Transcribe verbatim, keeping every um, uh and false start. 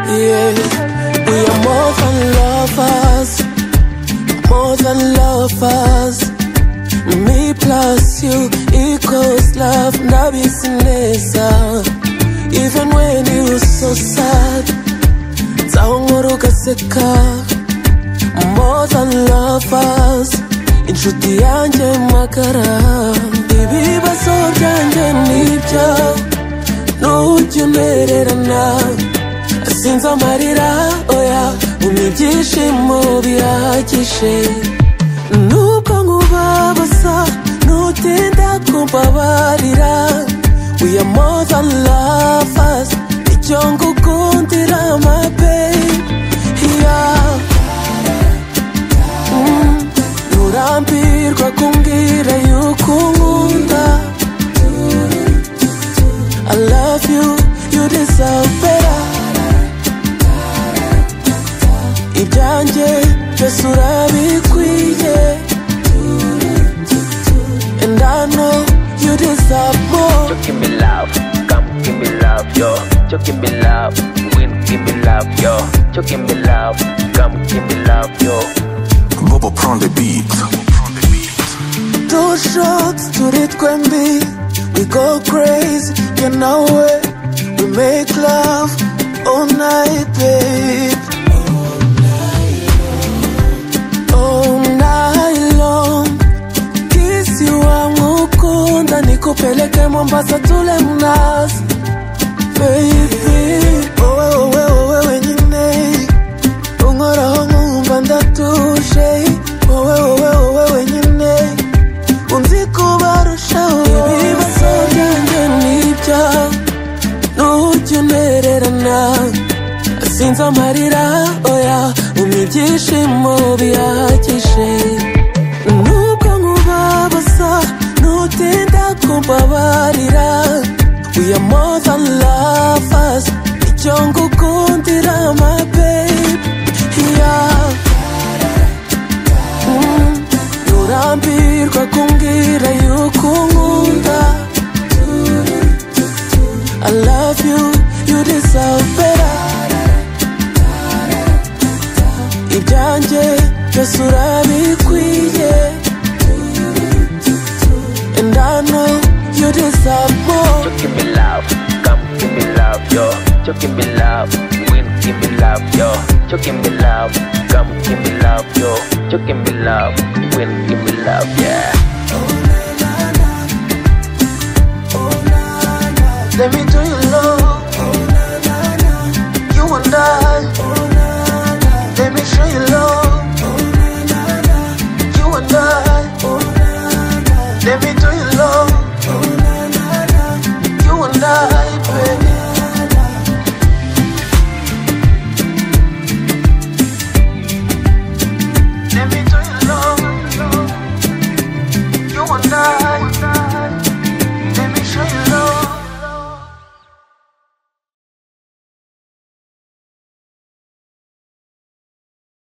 Yeah, we are more than lovers, more than lovers. Me plus you equals love, nabisineza. Even when you were so sad, zawunguruka seka. More than lovers, inshuti yanjye magara. Ibibazo byanjye nibyo, nujya untererana. Sinzi amarira, oya, unibyishimo bihagije. Nubwo nkubabaza, nutinda kumbabarira. We are more than lovers, icyo ngukundira my babe. Yeah. Mm. Nurambirwa kumbwira yuko unkunda. I love you, you deserve better. Ibyanjye byose urabikwiye. And I know you deserve more. So give me love, come give me love, yo. So give me love, win, give me love, yo. So give me love, come give me love, yo. Bobo prend the beat. Two shots to the twembi. We go crazy, you know it. We make love all night, babe. All night long. Kiss you amukunda, nikupeleke Mombasa tule mnazi. Baby, owe owe owe wenyine. Ungoraho nkumva ndatuje. Owe owe owe wenyine. Unzi kubarushaho. Ibibazo byanjye nibyo, nujya untererana. Sinzi amarira, oya, unibyishimo bihagije. Nubwo nkubabaza, nutinda kumbabarira. We are more than lovers, icyo ngukundira my babe. Yeah. Mm. Nurambirwa kumbwira yuko unkunda. I love you, you deserve better. Ibyanjye byose urabikwiye. And I know you deserve more. So give me love, come give me love, yo. So give me love, win, give me love, yo. So give me love, come give me love, yo. So give me love, win, give me love, yeah. Let me do you